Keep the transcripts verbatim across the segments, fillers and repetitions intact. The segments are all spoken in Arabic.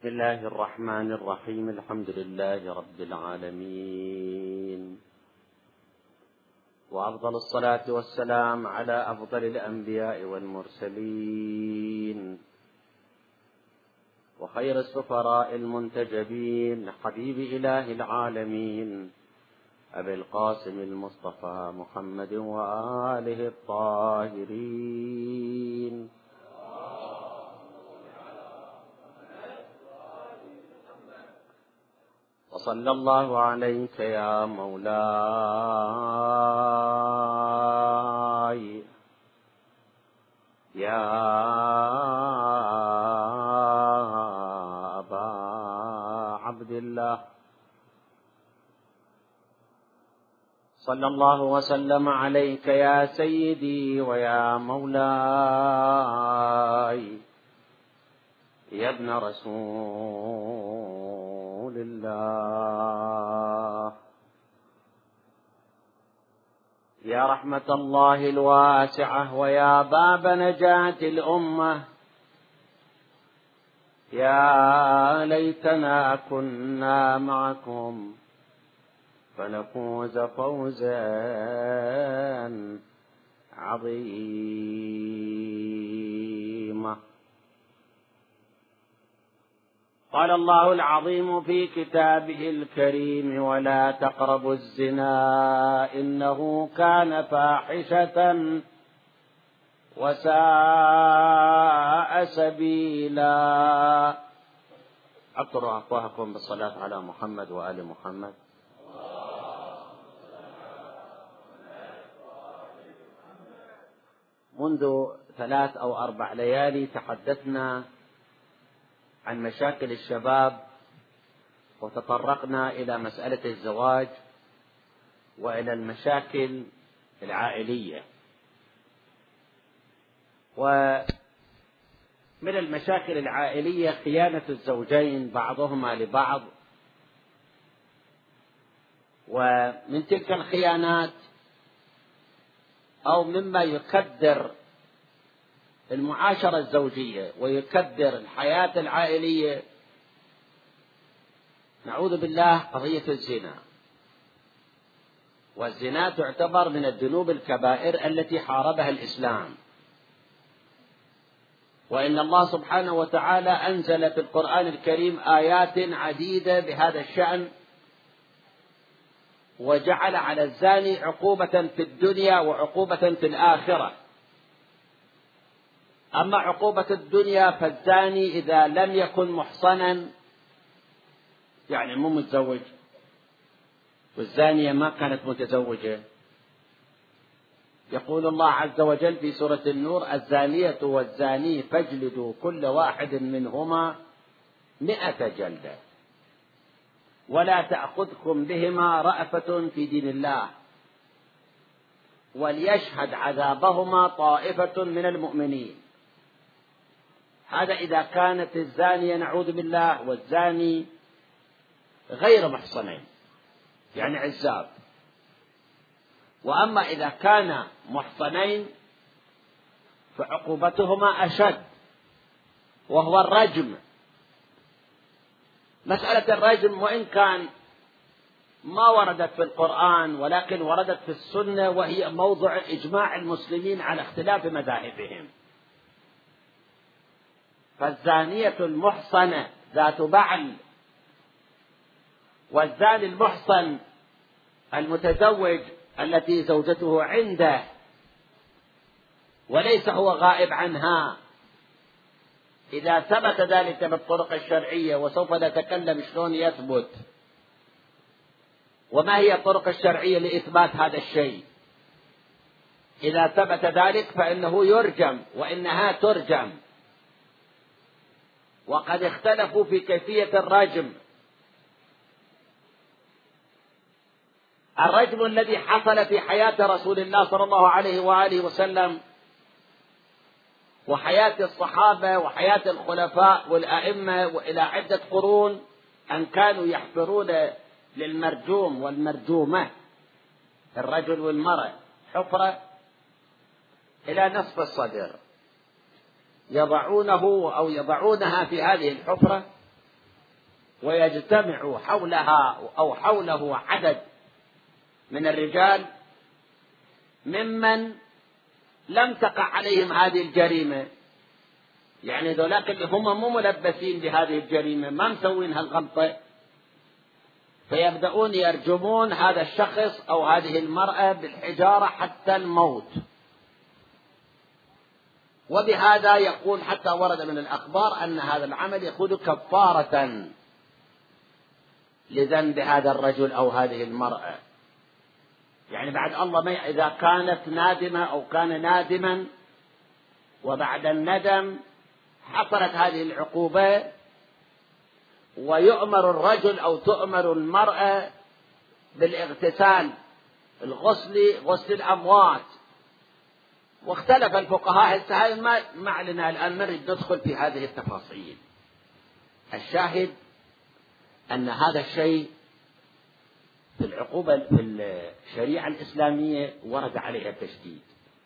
بسم الله الرحمن الرحيم. الحمد لله رب العالمين، وأفضل الصلاة والسلام على أفضل الأنبياء والمرسلين، وخير السفراء المنتجبين، حبيب إله العالمين أبي القاسم المصطفى محمد وآله الطاهرين. وصلى الله عليك يا مولاي يا أبا عبد الله، صلى الله وسلم عليك يا سيدي ويا مولاي يا ابن رسول الله، يا رحمة الله الواسعة ويا باب نجاة الأمة. يا ليتنا كنا معكم فنفوز فوزا عظيما. قال الله العظيم في كتابه الكريم: ولا تقربوا الزنا إنه كان فاحشة وساء سبيلا. أقرأوا أفواهكم بالصلاة على محمد وآل محمد. منذ ثلاث أو أربع ليالي تحدثنا عن مشاكل الشباب، وتطرقنا إلى مسألة الزواج وإلى المشاكل العائلية. ومن المشاكل العائلية خيانة الزوجين بعضهما لبعض، ومن تلك الخيانات أو مما يكدر المعاشرة الزوجية ويكدر الحياة العائلية، نعوذ بالله، قضية الزنا. والزنا تعتبر من الذنوب الكبائر التي حاربها الإسلام، وإن الله سبحانه وتعالى أنزل في القرآن الكريم آيات عديدة بهذا الشأن، وجعل على الزاني عقوبة في الدنيا وعقوبة في الآخرة. أما عقوبة الدنيا فالزاني إذا لم يكن محصنا، يعني مو متزوج، والزانية ما كانت متزوجة، يقول الله عز وجل في سورة النور: الزانية والزاني فاجلدوا كل واحد منهما مئة جلدة ولا تأخذكم بهما رأفة في دين الله وليشهد عذابهما طائفة من المؤمنين. هذا إذا كانت الزانية نعوذ بالله والزاني غير محصنين، يعني عزاب. وأما إذا كان محصنين فعقوبتهما أشد، وهو الرجم. مسألة الرجم وإن كان ما وردت في القرآن ولكن وردت في السنة، وهي موضع إجماع المسلمين على اختلاف مذاهبهم. فالزانية المحصنة ذات بعل والزاني المحصن المتزوج التي زوجته عنده وليس هو غائب عنها، إذا ثبت ذلك بالطرق الشرعية، وسوف نتكلم شلون يثبت وما هي الطرق الشرعية لإثبات هذا الشيء. إذا ثبت ذلك فإنه يرجم وإنها ترجم. وقد اختلفوا في كيفية الرجم. الرجم الذي حصل في حياة رسول الله صلى الله عليه وآله وسلم وحياة الصحابة وحياة الخلفاء والأئمة وإلى عدة قرون، أن كانوا يحفرون للمرجوم والمرجومة، الرجل والمرأة، حفرة إلى نصف الصدر، يضعونه أو يضعونها في هذه الحفرة ويجتمع حولها أو حوله عدد من الرجال ممن لم تقع عليهم هذه الجريمة، يعني ذولاك اللي هم مو ملبسين بهذه الجريمة، ما مسوين هالغلطة، فيبدأون يرجمون هذا الشخص أو هذه المرأة بالحجارة حتى الموت. وبهذا يقول حتى ورد من الأخبار أن هذا العمل يكون كفارة لذنب هذا الرجل أو هذه المرأة. يعني بعد الله ما إذا كانت نادمة أو كان نادما وبعد الندم حصلت هذه العقوبة، ويؤمر الرجل أو تؤمر المرأة بالاغتسال، الغسل، غسل الأموات. واختلف الفقهاء، هسه هاي ما ما علينا الآن نريد ندخل في هذه التفاصيل. الشاهد أن هذا الشيء في العقوبة في الشريعة الإسلامية ورد عليها التشديد.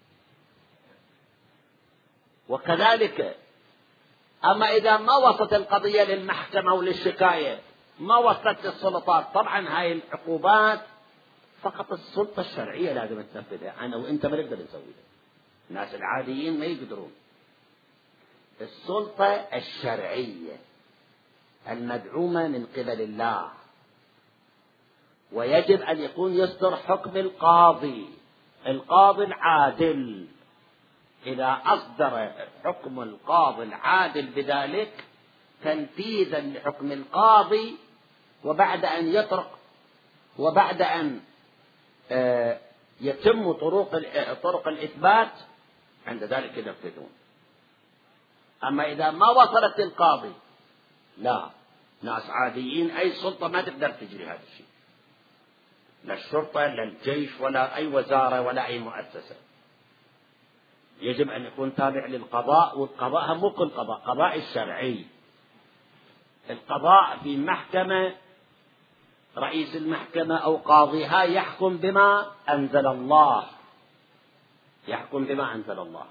وكذلك أما إذا ما وصلت القضية للمحكمة وللشكاية، ما وصلت للسلطات، طبعا هاي العقوبات فقط السلطة الشرعية لازم تنفذها. أنا وإنت ما نقدر نسويها، الناس العاديين ما يقدرون. السلطة الشرعية المدعومة من قبل الله، ويجب أن يكون يصدر حكم القاضي، القاضي العادل. إذا أصدر حكم القاضي العادل بذلك تنفيذا لحكم القاضي، وبعد أن يطرق وبعد أن يتم طرق طرق الإثبات عند ذلك ينفذون. أما إذا ما وصلت للقاضي، لا، ناس عاديين أي سلطة ما تقدر تجري هذا الشيء، لا الشرطة لا الجيش ولا أي وزارة ولا أي مؤسسة. يجب أن يكون تابع للقضاء، والقضاء مو كل قضاء، قضاء الشرعي. القضاء في محكمة رئيس المحكمة أو قاضيها يحكم بما أنزل الله، يحكم بما أنزل الله.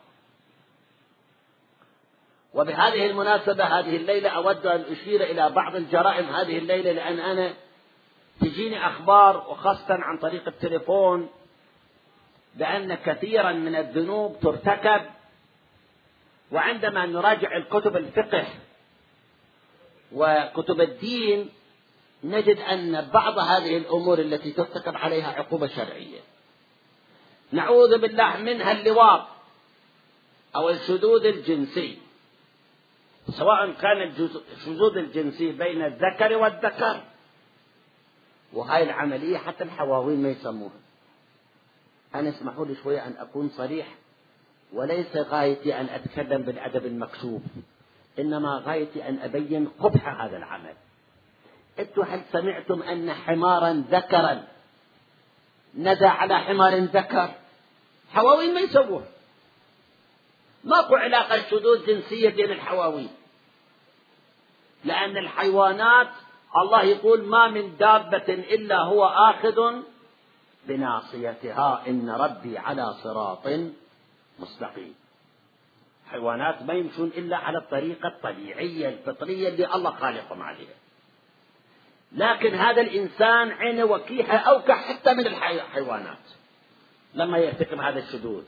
وبهذه المناسبة هذه الليلة أود أن أشير إلى بعض الجرائم هذه الليلة، لأن أنا تجيني أخبار وخاصة عن طريق التليفون بأن كثيرا من الذنوب ترتكب، وعندما نراجع الكتب الفقه وكتب الدين نجد أن بعض هذه الأمور التي ترتكب عليها عقوبة شرعية. نعوذ بالله منها اللواط أو الشذوذ الجنسي، سواء كان الشذوذ الجنسي بين الذكر والذكر، وهاي العملية حتى الحواوين ما يسموها. أنا اسمحوا لي شوية أن أكون صريح، وليس غايتي أن أتكلم بالأدب المكشوف، إنما غايتي أن أبين قبح هذا العمل. أنتم هل سمعتم أن حمارا ذكرا ندى على حمار ذكر؟ حواوين ما يسووها، ماكو علاقة شذوذ جنسية بين الحواوين، لأن الحيوانات الله يقول ما من دابة إلا هو آخذ بناصيتها إن ربي على صراط مستقيم. حيوانات ما يمشون إلا على الطريقة الطبيعية الفطرية اللي الله خالقهم عليها. لكن هذا الإنسان عينه وكيحة أوكح حتى من الحيوانات لما يرتكب هذا الشذوذ.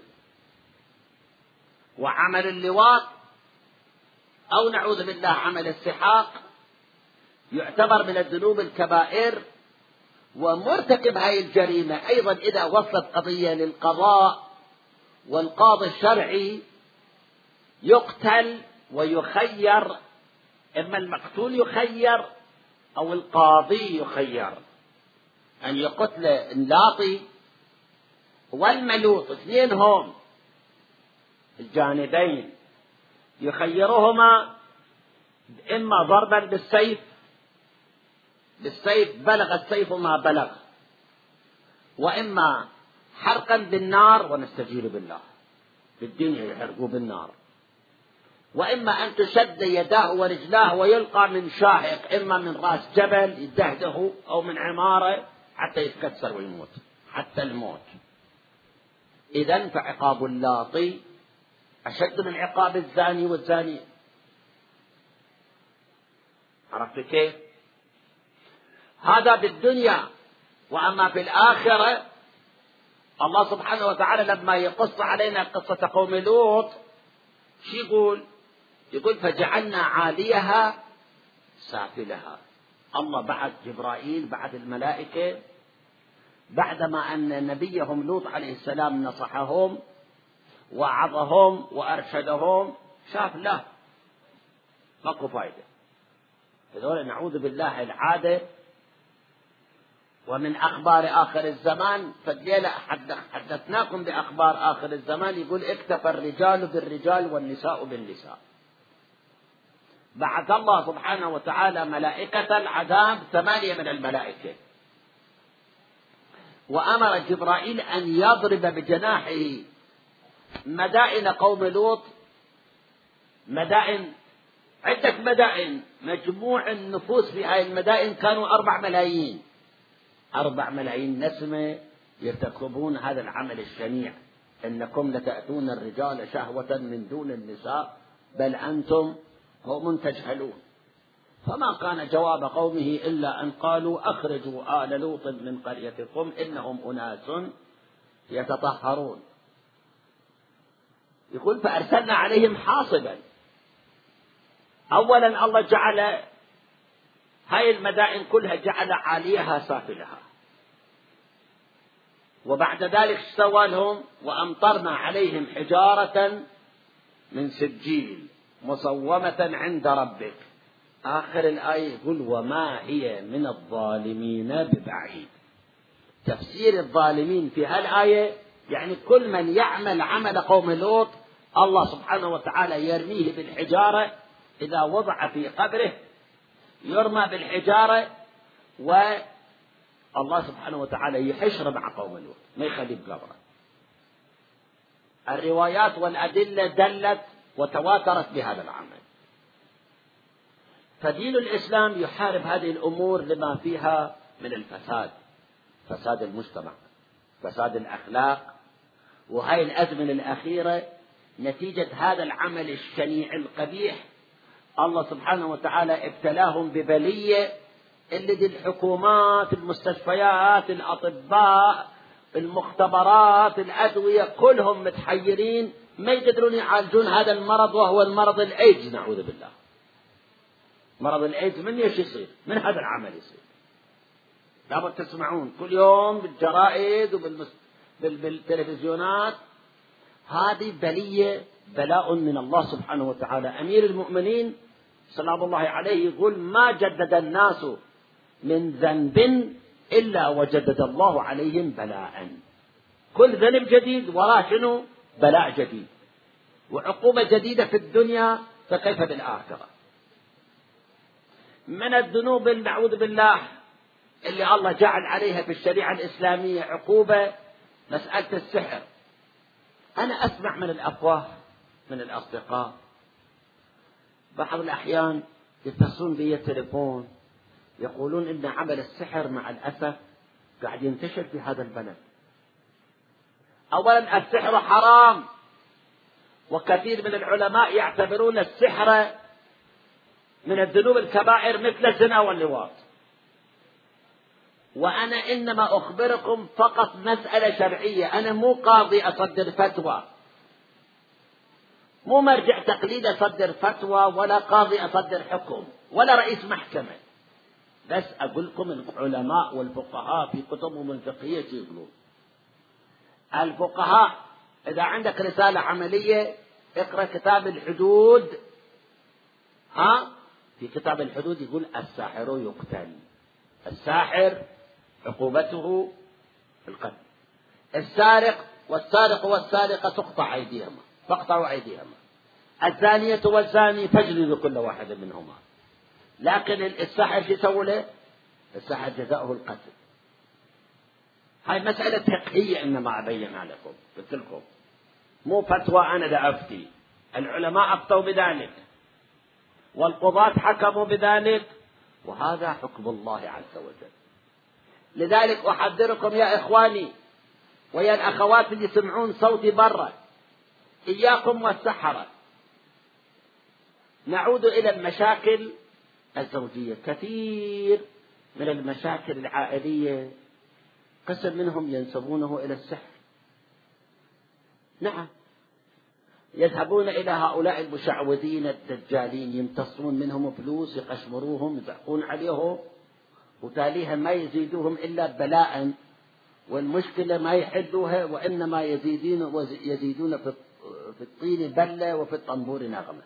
وعمل اللواط أو نعوذ بالله عمل السحاق يعتبر من الذنوب الكبائر، ومرتكب هذه الجريمة أيضا إذا وصلت قضية للقضاء والقاضي الشرعي يقتل ويخير، إما المقتول يخير أو القاضي يخير أن يقتل اللاطي والملوط، اثنين هم الجانبين، يخيرهما إما ضربا بالسيف بالسيف بلغ السيف ما بلغ، وإما حرقا بالنار ونستجير بالله بالدنيا يحرقوا بالنار، وإما أن تشد يداه ورجلاه ويلقى من شاهق، إما من رأس جبل يدهده أو من عمارة حتى يتكسر ويموت حتى الموت. إذن فعقاب اللاطي أشد من عقاب الزاني والزانية. عرفت كيف؟ هذا بالدنيا. وأما في الآخرة الله سبحانه وتعالى لما يقص علينا قصة قوم لوط شو يقول؟ يقول فجعلنا عاليها سافلها. الله بعد جبرائيل بعد الملائكة بعدما أن نبيهم لوط عليه السلام نصحهم وعظهم وأرشدهم شاف له ماكو فايدة. هذول نعوذ بالله العادة. ومن أخبار آخر الزمان فالليلة حدثناكم بأخبار آخر الزمان يقول اكتفى الرجال بالرجال والنساء بالنساء. بعث الله سبحانه وتعالى ملائكة العذاب ثمانية من الملائكة وأمر جبرائيل أن يضرب بجناحه مدائن قوم لوط. مدائن عدة مدائن مجموع النفوس في هذه المدائن كانوا أربع ملايين أربع ملايين نسمة يرتكبون هذا العمل الشنيع. إنكم لتأتون الرجال شهوة من دون النساء بل أنتم قوم تجهلون. فما كان جواب قومه إلا أن قالوا أخرجوا آل لوط من قريتكم إنهم أناس يتطهرون. يقول فأرسلنا عليهم حاصبا. أولا الله جعل هاي المدائن كلها جعل عاليها سافلها وبعد ذلك سوى لهم وأمطرنا عليهم حجارة من سجيل مصومة عند ربك. آخر الآية يقول وما هي من الظالمين ببعيد. تفسير الظالمين في هالآية يعني كل من يعمل عمل قوم لوط الله سبحانه وتعالى يرميه بالحجارة. إذا وضع في قبره يرمى بالحجارة والله سبحانه وتعالى يحشر مع قوم لوط ما يخليه بقبره. الروايات والأدلة دلت وتواترت بهذا العمل. فدين الإسلام يحارب هذه الأمور لما فيها من الفساد، فساد المجتمع، فساد الأخلاق. وهي الأزمنة الأخيرة نتيجة هذا العمل الشنيع القبيح الله سبحانه وتعالى ابتلاهم ببلية اللي دي الحكومات المستشفيات الأطباء المختبرات الأدوية كلهم متحيرين ما يقدرون يعالجون هذا المرض وهو المرض الإيدز نعوذ بالله. مرض الإيدز من ايش يصير؟ من هذا العمل يصير. لابد تسمعون كل يوم بالجرائد وبالتلفزيونات هذه بلية بلاء من الله سبحانه وتعالى. أمير المؤمنين سلام الله عليه يقول ما جدد الناس من ذنب إلا وجدد الله عليهم بلاء. كل ذنب جديد وراه شنو؟ بلاء جديد وعقوبة جديدة في الدنيا فكيف بالآخرة. من الذنوب نعوذ بالله اللي الله جعل عليها في الشريعة الإسلامية عقوبة مسألة السحر. أنا أسمع من الأفواه من الأصدقاء بعض الأحيان يتصلون بي التليفون يقولون إن عمل السحر مع الأسف قاعد ينتشر في هذا البلد. أولا السحر حرام وكثير من العلماء يعتبرون السحر من الذنوب الكبائر مثل الزنا واللواط. وأنا إنما أخبركم فقط مسألة شرعية. أنا مو قاضي أصدر فتوى مو مرجع تقليد أصدر فتوى ولا قاضي أصدر حكم ولا رئيس محكمة. بس أقول لكم العلماء والفقهاء في كتبهم الفقهية يقولون. الفقهاء إذا عندك رسالة عملية اقرأ كتاب الحدود. ها في كتاب الحدود يقول الساحر يقتل. الساحر عقوبته القتل. السارق والسارق والسارقة تقطع أيديهما فاقطعوا أيديهما. الزانية والزاني فاجلدوا كل واحد منهما. لكن الساحر شو يسوي له؟ الساحر جزاؤه القتل. هاي مسألة فقهية إنما أبينها لكم قلت لكم مو فتوى أنا دا أفتي. العلماء أفتوا بذلك والقضاة حكموا بذلك وهذا حكم الله عز وجل. لذلك أحذركم يا إخواني ويا الأخوات اللي يسمعون صوتي برا إياكم والسحرة. نعود إلى المشاكل الزوجية. كثير من المشاكل العائلية قسم منهم ينسبونه إلى السحر. نعم، يذهبون إلى هؤلاء المشعوذين الدجالين يمتصون منهم فلوس، يقشمروهم، يضحكون عليهم، وتاليها ما يزيدوهم إلا بلاء، والمشكلة ما يحلوها وإنما يزيدون يزيدون في الطين بلة وفي الطنبور نغمة.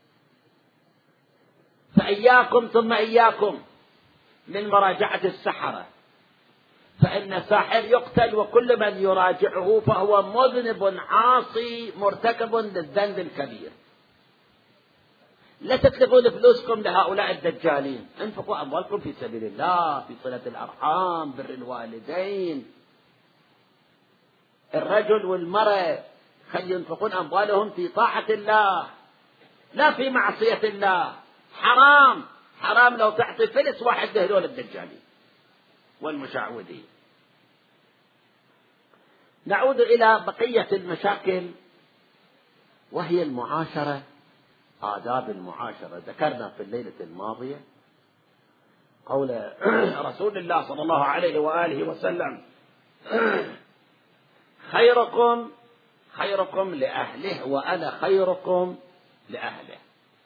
فإياكم ثم إياكم من مراجعة السحرة، فإن الساحر يقتل، وكل من يراجعه فهو مذنب عاصي مرتكب للذنب الكبير. لا تتلفون فلوسكم لهؤلاء الدجالين، انفقوا أموالكم في سبيل الله، في صلة الأرحام، بر الوالدين. الرجل والمرأة خل ينفقون أموالهم في طاعة الله لا في معصية الله. حرام حرام لو تعطي فلس واحد لهذول الدجالين والمشعوذين. نعود إلى بقية المشاكل وهي المعاشرة، آداب المعاشرة. ذكرنا في الليلة الماضية قول رسول الله صلى الله عليه وآله وسلم: خيركم خيركم لأهله وأنا خيركم لأهله.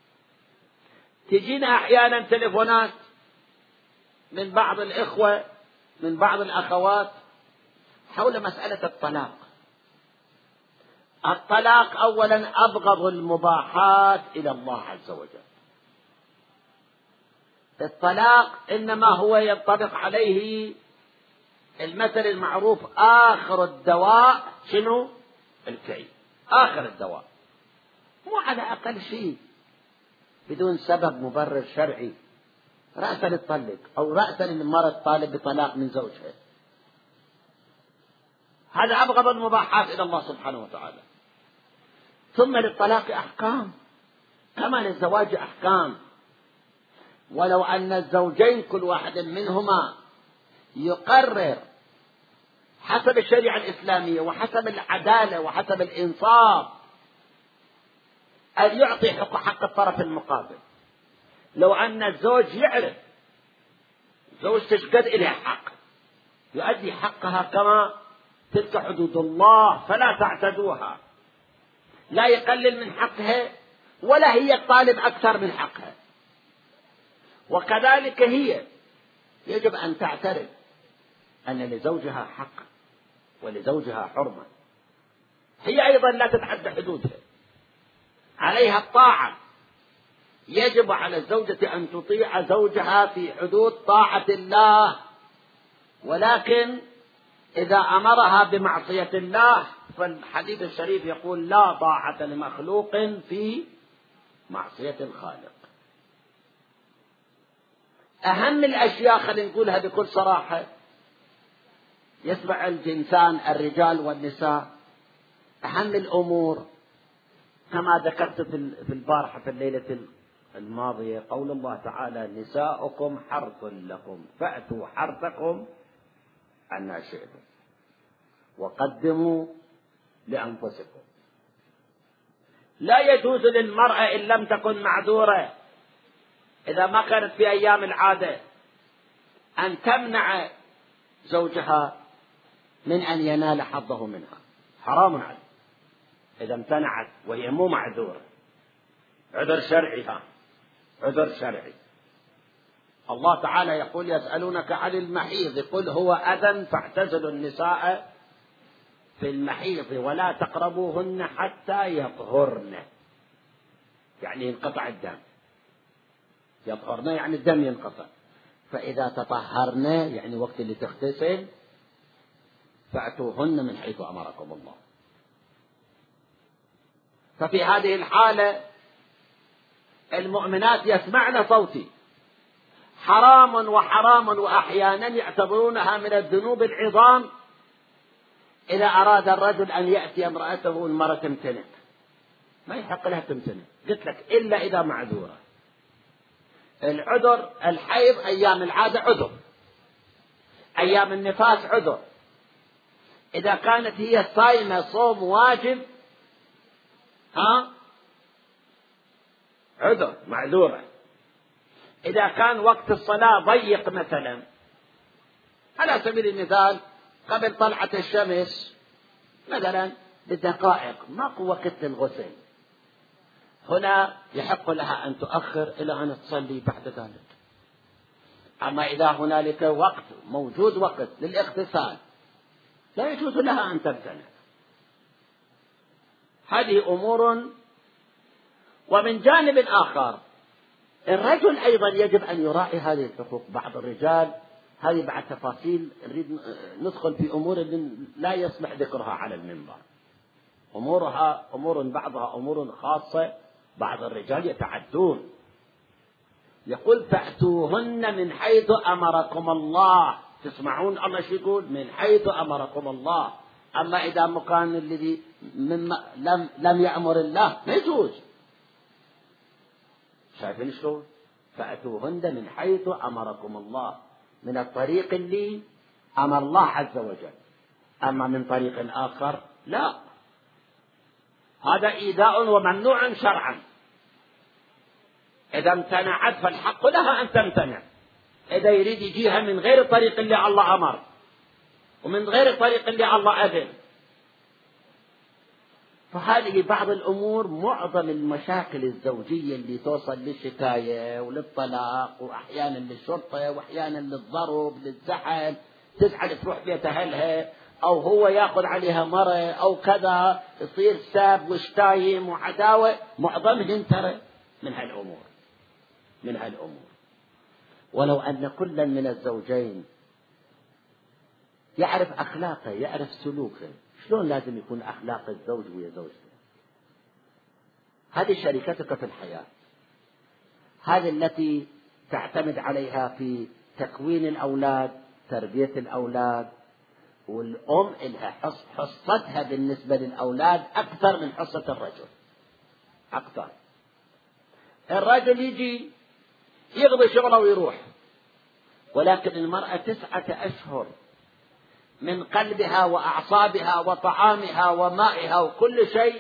تجينا أحيانا تلفونات من بعض الإخوة من بعض الأخوات حول مسألة الطلاق. الطلاق أولا أبغض المباحات إلى الله عز وجل. الطلاق إنما هو ينطبق عليه المثل المعروف: آخر الدواء شنو؟ الكي. آخر الدواء، مو على أقل شيء بدون سبب مبرر شرعي رأسا تطلق أو رأسا المرأة طالب بطلاق من زوجها. هذا أبغض المباحات إلى الله سبحانه وتعالى. ثم للطلاق أحكام كما للزواج أحكام. ولو أن الزوجين كل واحد منهما يقرر حسب الشريعة الإسلامية وحسب العدالة وحسب الإنصاف أن يعطي حق الطرف المقابل، لو أن الزوج يعرف زوجته قد إليها حق يؤدي حقها كما تلك حدود الله فلا تعتدوها، لا يقلل من حقها ولا هي طالب أكثر من حقها. وكذلك هي يجب أن تعترف أن لزوجها حق ولزوجها حرمة، هي أيضا لا تتعدى حدودها، عليها الطاعة. يجب على الزوجة أن تطيع زوجها في حدود طاعة الله، ولكن إذا أمرها بمعصية الله فالحديث الشريف يقول: لا طاعة لمخلوق في معصية الخالق. أهم الأشياء خلينا نقولها بكل صراحة يسمع الجنسان الرجال والنساء، أهم الأمور كما ذكرت في البارحة في الليلة الماضية قول الله تعالى: نساؤكم حرث لكم فأتوا حرثكم أنى شئتم وقدموا لأنفسكم. لا يجوز للمرأة إن لم تكن معذورة، إذا ما كانت في أيام العادة، أن تمنع زوجها من أن ينال حظه منها، حرام عليه إذا امتنعت وهي مو معذورة، عذر شرعي. ها عذر شرعي. الله تعالى يقول: يسألونك عن المحيض قل هو أذى فاعتزلوا النساء في المحيض ولا تقربوهن حتى يطهرن، يعني ينقطع الدم. يطهرن يعني الدم ينقطع، فإذا تطهرن يعني وقت اللي تغتسل فأتوهن من حيث أمركم الله. ففي هذه الحالة المؤمنات يسمعن صوتي، حرام وحرام، وأحيانا يعتبرونها من الذنوب العظام إذا أراد الرجل أن يأتي امرأته والمرأة تمتنع، ما يحق لها تمتنع، قلت لك إلا إذا معذورة. العذر الحيض أيام العادة عذر، أيام النفاس عذر، إذا كانت هي صائمة صوم واجب ها عذر معذورة، إذا كان وقت الصلاة ضيق مثلا على سبيل المثال قبل طلعة الشمس مثلا بدقائق ماكو وقت للغسل، هنا يحق لها أن تؤخر إلى أن تصلي بعد ذلك. أما إذا هنالك وقت موجود وقت للاغتسال لا يجوز لها أن تمتنع. هذه أمور. ومن جانب آخر الرجل أيضا يجب أن يراعي هذه الحقوق. بعض الرجال، هذه بعد تفاصيل نريد ندخل في أمور لا يصلح ذكرها على المنبر، أمورها أمور بعضها أمور خاصة. بعض الرجال يتعدون، يقول فأتوهن من حيث أمركم الله. تسمعون الله شو يقول؟ من حيث أمركم الله. أما إذا مكان الذي لم لم يأمر الله ما يجوز. شايفين شلون؟ فأتوهن من حيث أمركم الله، من الطريق اللي أمر الله عز وجل. أما من طريق آخر لا، هذا إيذاء وممنوع شرعا. إذا امتنعت فالحق لها أن تمتنع. إذا يريد يجيها من غير الطريق اللي الله أمر ومن غير الطريق اللي الله أذن. فهذه بعض الأمور. معظم المشاكل الزوجية اللي توصل للشكاية وللطلاق وأحيانا للشرطة وأحيانا للضرب للزحل، تزعل تروح بيت أهلها، أو هو يأخذ عليها مرة أو كذا، يصير ساب وشتايم وعداوة. معظمهم ترى من هالأمور من هالأمور. ولو أن كلا من الزوجين يعرف أخلاقه يعرف سلوكه، شلون لازم يكون أخلاق الزوج ويا زوجته؟ هذه شريكتك في الحياة، هذه التي تعتمد عليها في تكوين الأولاد، تربية الأولاد. والأم لها حصتها بالنسبة للأولاد أكثر من حصة الرجل، أكثر. الرجل يجي يقضي شغله ويروح، ولكن المرأة تسعة أشهر من قلبها وأعصابها وطعامها ومائها وكل شيء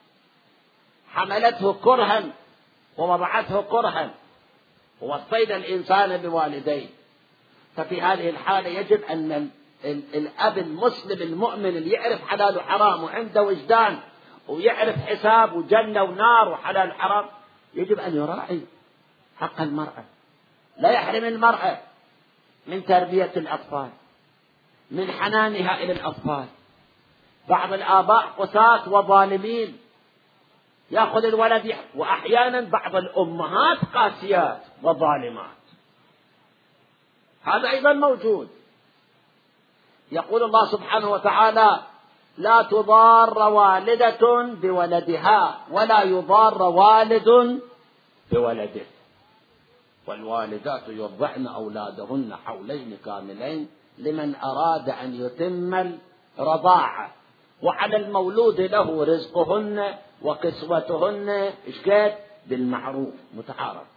حملته كرها ووضعته كرها. ووصينا الإنسان بوالديه. ففي هذه الحالة يجب أن الأب المسلم المؤمن اللي يعرف حلال وحرام وعنده وجدان ويعرف حساب وجنة ونار وحلال وحرام يجب أن يراعي حق المرأة. لا يحرم المرأة من تربية الأطفال، من حنانها إلى الأطفال. بعض الآباء قساة وظالمين، يأخذ الولد، وأحيانا بعض الأمهات قاسيات وظالمات، هذا أيضا موجود. يقول الله سبحانه وتعالى لا تضار والدة بولدها ولا يضار والد بولده، والوالدات يرضعن أولادهن حولين كاملين لمن أراد أن يتم الرضاعة، وعلى المولود له رزقهن وكسوتهن إشكال بالمعروف، متعارف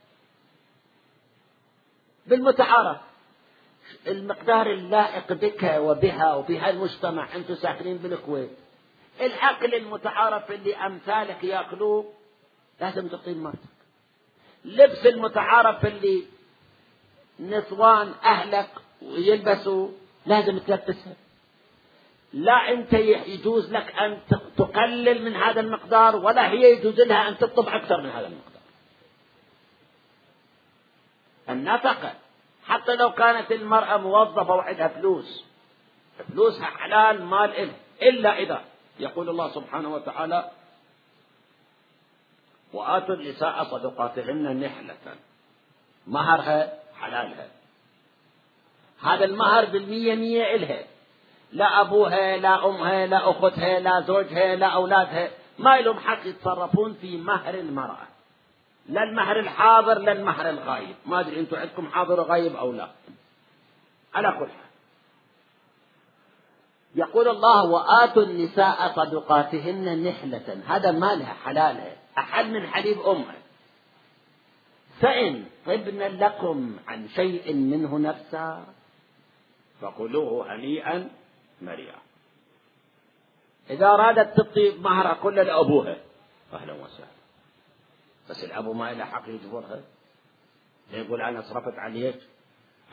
بالمتعارف، المقدار اللائق بك وبها وبها المجتمع. أنتم ساكنين بالكويت، الأكل المتعارف اللي أمثالك يأكلوه لازم تعطيه مرتك. لبس المتعارف اللي نسوان أهلك ويلبسوا لازم تلبسها. لا أنت يجوز لك أن تقلل من هذا المقدار، ولا هي يجوز لها أن تطلب أكثر من هذا المقدار. النفقة حتى لو كانت المرأة موظفة وعندها فلوس، فلوسها حلال مال إله، إلا إذا يقول الله سبحانه وتعالى وآتوا النساء صدقاتهن نحلة، مهرها حلالها، هذا المهر بالمية مية إلها، لا أبوها لا أمها لا أختها لا زوجها لا أولادها ما لهم حق يتصرفون في مهر المرأة، لا المهر الحاضر لا المهر الغايب. ما أدري أنتم عندكم حاضر وغايب أو لا، على كل حال يقول الله وآتوا النساء صدقاتهن نحلة، هذا مالها حلالها أحل من حليب أمها. فإن طبن لكم عن شيء منه نفسا فكلوه هنيئا مريئا. إذا أرادت تطيب مهرها كله لأبوها أهلا وسهلا، بس الأبو ما له حق يجبرها، يقول أنا صرفت عليك،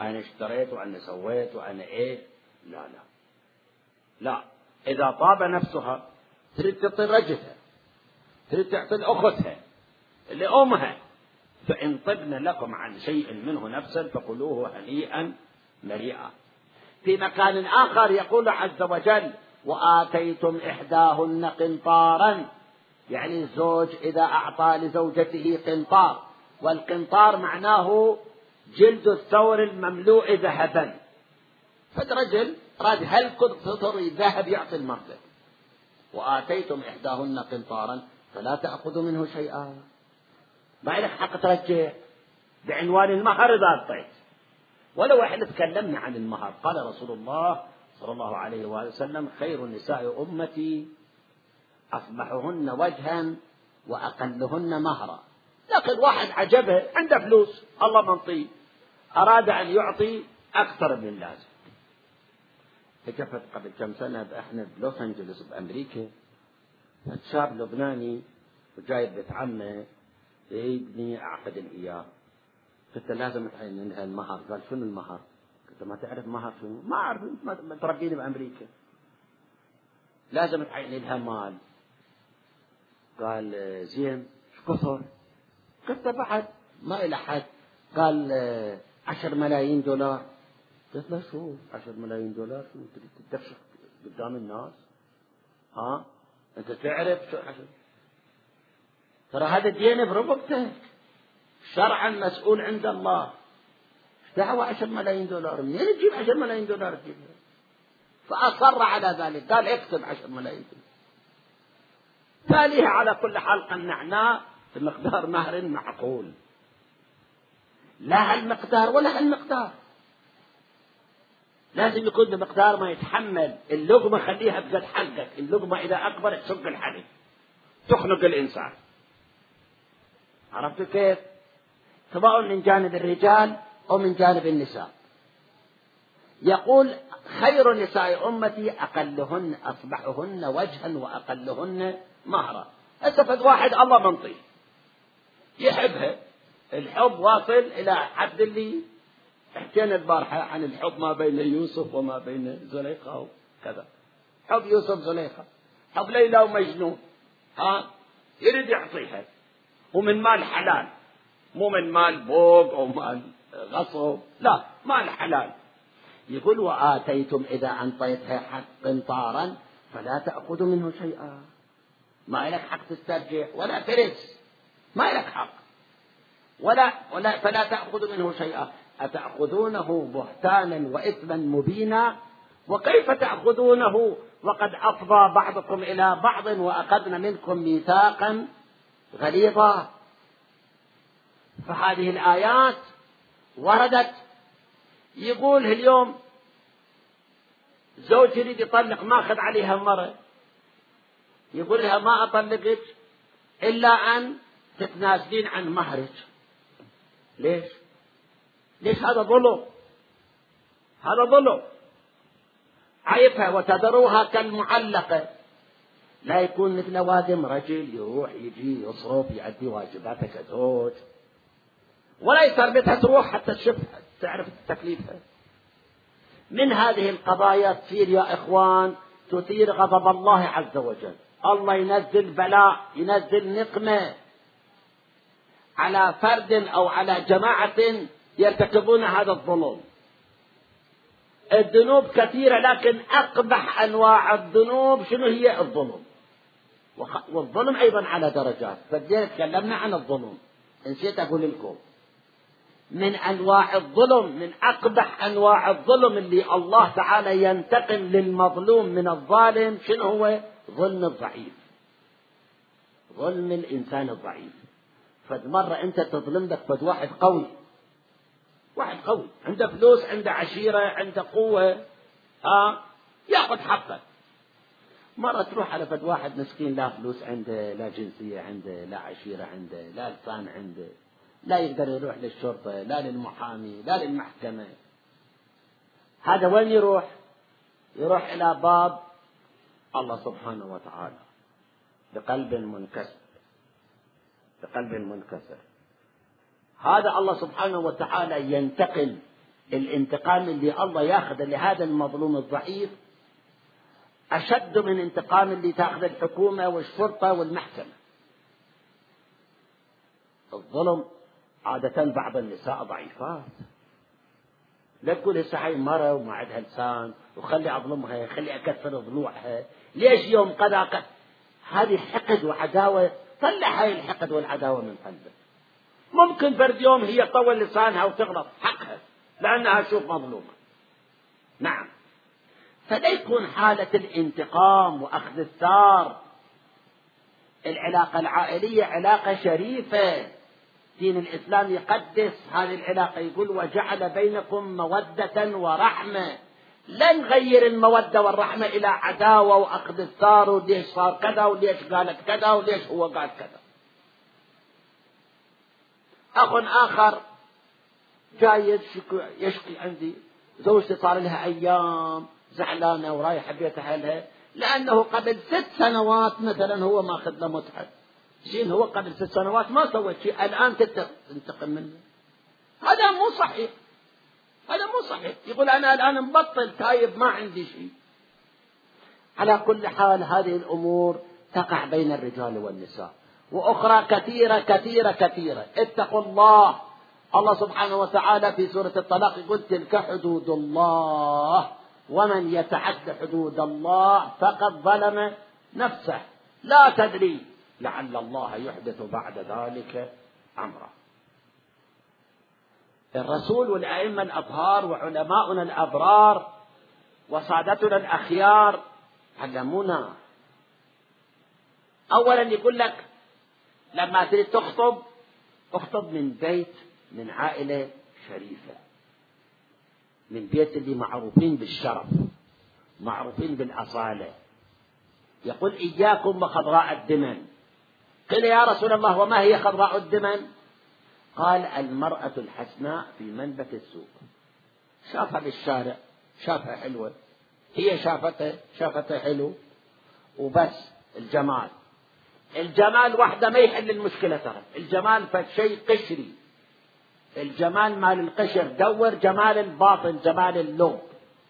أنا اشتريت وأنا سويت وأنا إيه. لا لا لا، إذا طاب نفسها تريد تعطي رجلها، تريد تعطي أختها لأمها، فإن طبن لكم عن شيء منه نفسا فكلوه هنيئا مريئا. في مكان آخر يقول عز وجل: وآتيتم إحداهن قنطارا، يعني الزوج إذا أعطى لزوجته قنطار، والقنطار معناه جلد الثور المملوء ذهبا، فالرجل راد هل قطر ذهب يعطي المرأة. وآتيتم إحداهن قنطارا فلا تأخذوا منه شيئا، ما لك حق ترجع بعنوان المهر إذا أعطيت. ولو احنا تكلمنا عن المهر، قال رسول الله صلى الله عليه وآله وسلم: خير النساء أمتي أصبحهن وجها وأقلهن مهرا. لكن واحد عجبه عنده فلوس الله منطيه، أراد أن يعطي أكثر من اللازم. فكفت قبل كم سنة احنا بلوس أنجلوس بأمريكا، شاب لبناني وجايب بيت عمه يبني أعقد إياه، قلت لازم تعين لها المهر. قال: شنو المهر؟ قلت: ما تعرف مهر شنو؟ ما أعرف، ما تربيني بأمريكا. لازم تعين لها مال. قال: زين شو كثر؟ قلت: بعد ما إلى حد. قال: عشر ملايين دولار. قلت له: شو عشر ملايين دولار؟ شو تريد تدفش قدام الناس؟ ها أنت تعرف شو عشر؟ ترى هذا دين بربطتك، شرعا مسؤول عند الله. دعوة عشر ملايين دولار، منين تجيب عشر ملايين دولار تجيبها؟ فأصر على ذلك، قال: اكتب عشر ملايين دولار. تاليها على كل حال قنعناه بمقدار مهر معقول، لا هالمقدار ولا هالمقدار، لازم يكون بمقدار ما يتحمل اللقمة. خليها بقد حلقك، اللقمة إذا أكبر تشق الحلق تخنق الإنسان. عرفت كيف؟ سواء من جانب الرجال أو من جانب النساء. يقول: خير نساء أمتي أقلهن أصبحهن وجها وأقلهن مهرا. أسفد واحد الله منطي يحبها، الحب واصل إلى حد اللي حكينا البارحة عن الحب ما بين يوسف وما بين زليخة وكذا. حب يوسف زليخة، حب ليلى ومجنون، ها يريد يعطيها، ومن مال حلال، مو من مال بوق أو مال غصب، لا مال حلال. يقول: وآتيتم إذا أنطيتها حق قنطارا فلا تأخذوا منه شيئا، ما لك حق تسترجع ولا ترث، ما لك حق ولا ولا فلا تأخذوا منه شيئا، أتأخذونه بهتانا وإثما مبينا، وكيف تأخذونه وقد أفضى بعضكم إلى بعض وأخذنا منكم ميثاقا غليظا. فهذه الآيات وردت. يقول اليوم زوج يريد يطلق، ما أخذ عليها مرة، يقول لها: ما أطلقك إلا أن تتنازلين عن مهرك. ليش؟ ليش؟ هذا ظلم، هذا ظلم. عيفها وتذروها كالمعلقة، لا يكون مثل وادم رجل يروح يجي يصرف يؤدي واجباته كزوج، ولا يتربتها تروح حتى تشوفها تعرف تكليفها. من هذه القضايا تصير يا إخوان تثير غضب الله عز وجل. الله ينزل بلاء، ينزل نقمة على فرد أو على جماعة يرتكبون هذا الظلم. الذنوب كثيرة، لكن أقبح أنواع الذنوب شنو هي؟ الظلم. والظلم أيضا على درجات، فالدين تكلمنا عن الظلم، نسيت أقول لكم من أنواع الظلم، من أقبح أنواع الظلم اللي الله تعالى ينتقم للمظلوم من الظالم شنو هو؟ ظلم الضعيف، ظلم الإنسان الضعيف. فد مرة أنت تظلم لك فد واحد قوي، واحد قوي عنده فلوس، عنده عشيرة، عنده قوة، آه يأخذ حقه. مرة تروح على فد واحد مسكين، لا فلوس عنده، لا جنسية عنده، لا عشيرة عنده، لا لسان عنده، لا يقدر يروح للشرطة، لا للمحامي، لا للمحكمة. هذا وين يروح؟ يروح إلى باب الله سبحانه وتعالى بقلب منكسر، بقلب منكسر. هذا الله سبحانه وتعالى ينتقم الانتقام اللي الله ياخذ لهذا المظلوم الضعيف أشد من انتقام اللي تأخذ الحكومة والشرطة والمحكمة. الظلم عادة بعض النساء ضعيفات، لا تقول هسه هاي مرة وما عندها لسان وخلي أظلمها، خلي أكثر ضلوعها، ليش يوم قذاك؟ هذه حقد وعداوة، طلع هاي الحقد والعداوة من قلبك. ممكن فرد يوم هي تطول لسانها وتغلط حقها لأنها شوف مظلومة. نعم، فلا يكون حالة الانتقام وأخذ الثار. العلاقة العائلية علاقة شريفة، دين الإسلام يقدس هذه العلاقة، يقول وجعل بينكم مودة ورحمة. لا نغير المودة والرحمة إلى عداوة وأخذ الثار، وليش صار كذا وليش قالت كذا وليش هو قال كذا. أخ آخر جاي يشكي عندي زوجتي صار لها أيام زعلانة ورايحة بيت أهلها لأنه قبل ست سنوات مثلا هو ما أخذ له متعة. زين هو قبل ست سنوات ما سوت شيء، الآن تنتقم منه. هذا مو صحيح، هذا مو صحيح. يقول أنا الآن مبطل تايب ما عندي شيء. على كل حال هذه الأمور تقع بين الرجال والنساء، وأخرى كثيرة كثيرة كثيرة. اتقوا الله. الله سبحانه وتعالى في سورة الطلاق يقول تلك حدود الله ومن يتعد حدود الله فقد ظلم نفسه لا تدري لعل الله يحدث بعد ذلك أمرا. الرسول والأئمة الأطهار وعلماؤنا الأبرار وسادتنا الأخيار علمونا. أولا يقول لك لما تريد تخطب اخطب من بيت من عائلة شريفة، من بيت اللي معروفين بالشرف معروفين بالأصالة. يقول إياكم وخضراء الدمن. قيل يا رسول الله وما هي خضراء الدمن؟ قال المرأة الحسناء في منبت السوق، شافها بالشارع شافها حلوة، هي شافتها شافتها حلو وبس. الجمال الجمال وحده ما يحل المشكلة ترى. الجمال فشيء قشري، الجمال مال القشر. دور جمال الباطن، جمال اللب.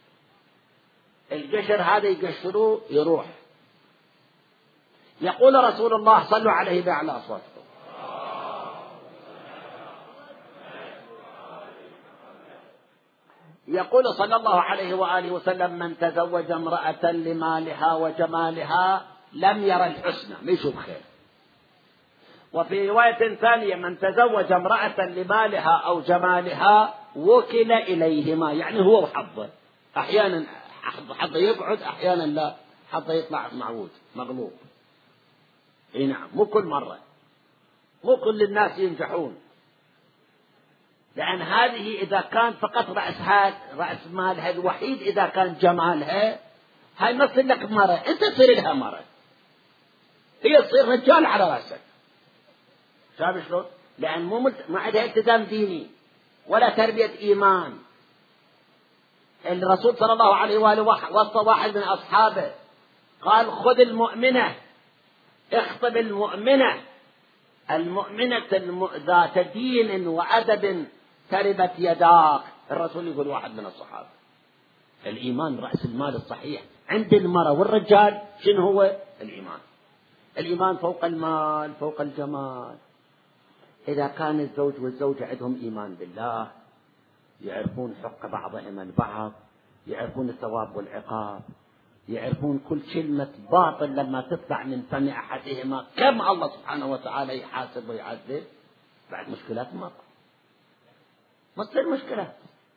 القشر هذا يقشروه يروح. يقول رسول الله صلوا عليه بأعلى أصواتكم يقول صلى الله عليه وآله وسلم من تزوج امرأة لمالها وجمالها لم ير الحسنى، ما يشوف خير. وفي رواية ثانية من تزوج امرأة لمالها أو جمالها وكل إليهما، يعني هو وحظه. أحيانا حظه يقعد أحيانا لا، حظه يطلع معود مغلوب. اي نعم، مو كل مرة، مو كل الناس ينجحون. لأن هذه إذا كان فقط رأسها رأس مالها الوحيد، إذا كان جمالها هاي ما تصير لك مرة، أنت تصير لها مرة، هي تصير رجال على رأسك. شايف شلون؟ لأن مو مت... ما عندها التزام ديني ولا تربية إيمان. الرسول صلى الله عليه وآله وصى واحد من أصحابه قال خذ المؤمنة اخطب المؤمنة، المؤمنة الم... ذات دين وأدب تربت يداك. الرسول يقول واحد من الصحابة الإيمان رأس المال الصحيح عند المرأة والرجال. شنو هو الإيمان؟ الإيمان فوق المال فوق الجمال. إذا كان الزوج والزوجة عندهم إيمان بالله، يعرفون حق بعضهم البعض، يعرفون الثواب والعقاب، يعرفون كل كلمة باطل لما تطلع من فم أحدهما كم الله سبحانه وتعالى يحاسب ويعذب، بعد مشكلات ما ما تصير مشكلة.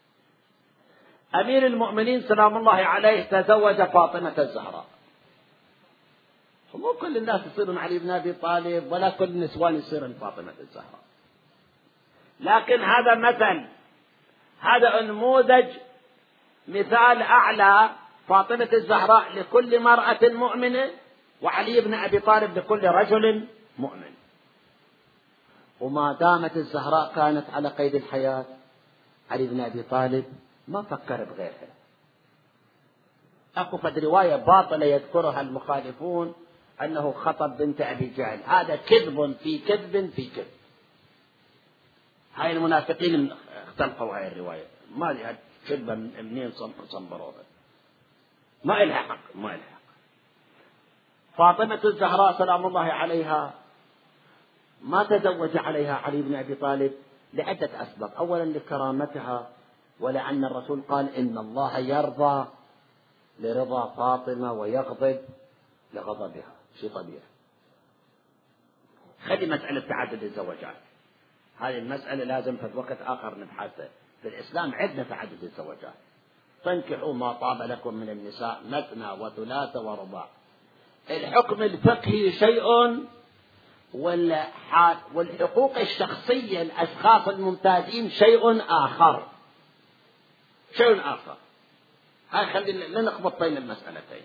أمير المؤمنين سلام الله عليه تزوج فاطمة الزهراء. مو كل الناس يصيرون علي بن أبي طالب ولا كل النسوان يصيرون فاطمة الزهراء، لكن هذا مثل، هذا نموذج مثال أعلى. فاطمة الزهراء لكل مرأة مؤمنة، وعلي بن أبي طالب لكل رجل مؤمن. وما دامت الزهراء كانت على قيد الحياة، علي بن أبي طالب ما فكر بغيرها. أكو فد رواية باطلة يذكرها المخالفون أنه خطب بنت أبي جهل، هذا كذب في كذب في كذب. هاي المنافقين اختلقوا هاي الرواية، ما لها كذبة منين صنبروها، ما إلها حق، ما إلها حق. فاطمة الزهراء سلام الله عليها ما تزوج عليها علي بن أبي طالب لعدة أسباب. أولا لكرامتها، ولأن الرسول قال إن الله يرضى لرضا فاطمة ويغضب لغضبها، شيء طبيعي. خلي مسألة تعدد الزوجات، هذه المسألة لازم في وقت آخر نبحثها. في الإسلام عندنا تعدد الزوجات، فانكحوا ما طاب لكم من النساء مثنى وثلاث ورباع. الحكم الفقهي شيء، والحقوق الشخصية الأشخاص الممتازين شيء آخر، شيء آخر. هاي خلينا لا نخبط بين المسألتين.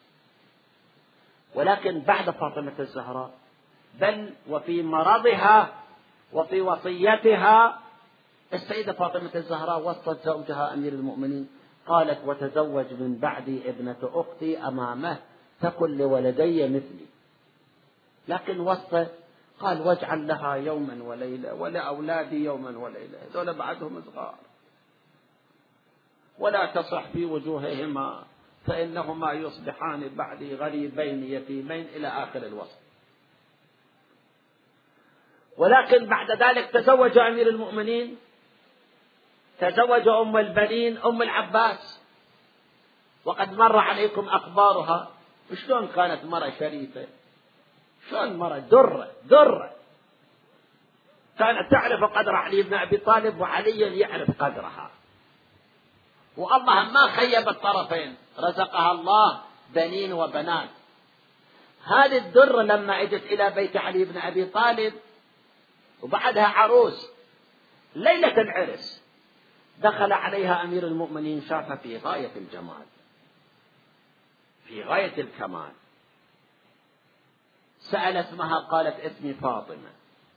ولكن بعد فاطمة الزهراء، بل وفي مرضها وفي وصيتها، السيدة فاطمة الزهراء وصت زوجها أمير المؤمنين، قالت: وتزوج من بعدي ابنة أختي أمامه تكن لولدي مثلي. لكن وصى قال: واجعل لها يوما وليلة ولأولادي يوما وليلة، هذول بعدهم صغار، ولا تصح في وجوههما فإنهما يصبحان بعدي غريبين يتيمين إلى آخر الوصف. ولكن بعد ذلك تزوج أمير المؤمنين، تزوج أم البنين أم العباس، وقد مر عليكم أخبارها، شلون كانت مرة شريفة، شلون مرة درة درة، كانت تعرف قدر علي بن أبي طالب وعلي يعرف قدرها، والله ما خيب الطرفين، رزقها الله بنين وبنات. هذه الدرة لما اجت إلى بيت علي بن أبي طالب وبعدها عروس، ليلة العرس دخل عليها أمير المؤمنين، شافها في غاية الجمال، في غاية الكمال. سأل اسمها، قالت: اسمي فاطمة.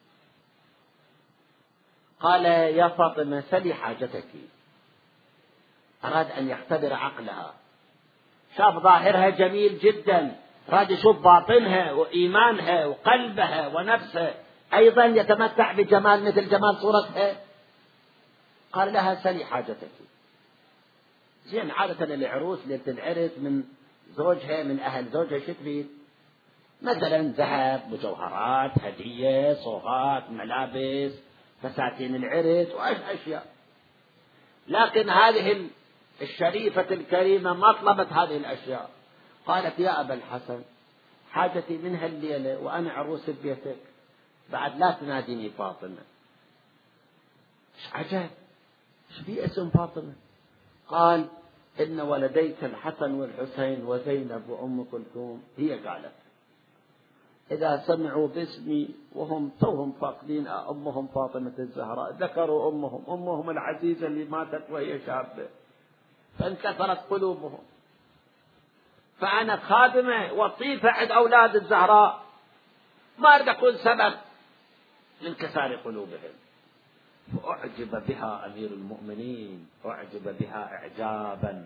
قال: يا فاطمة سلي حاجتك. أراد أن يختبر عقلها، شاف ظاهرها جميل جدا، أراد يشوف باطنها وإيمانها وقلبها ونفسها أيضا يتمتع بجمال مثل جمال صورتها. قال لها: سلي حاجتك. زين، عادة العروس ليلة العرس من زوجها من أهل زوجها شو تريد؟ مثلا ذهب، مجوهرات، هدية، صوغات، ملابس، فساتين العرس وأشياء. لكن هذه الشريفة الكريمة ما طلبت هذه الأشياء. قالت: يا أبا الحسن حاجتي منها الليلة وأنا عروس بيتك، بعد لا تناديني فاطمة. ايش عجب، ايش في اسم فاطمة؟ قال: إن ولديك الحسن والحسين وزينب وأم كلثوم. هي قالت: إذا سمعوا باسمي وهم توهم فاقدين أمهم فاطمة الزهراء، ذكروا أمهم أمهم العزيزة اللي ماتت وهي شابة، فانكسرت قلوبهم. فأنا خادمة وصيفة عند أولاد الزهراء، ما أريد أكون سبب لانكسار قلوبهم. فأعجب بها أمير المؤمنين، أعجب بها إعجابا،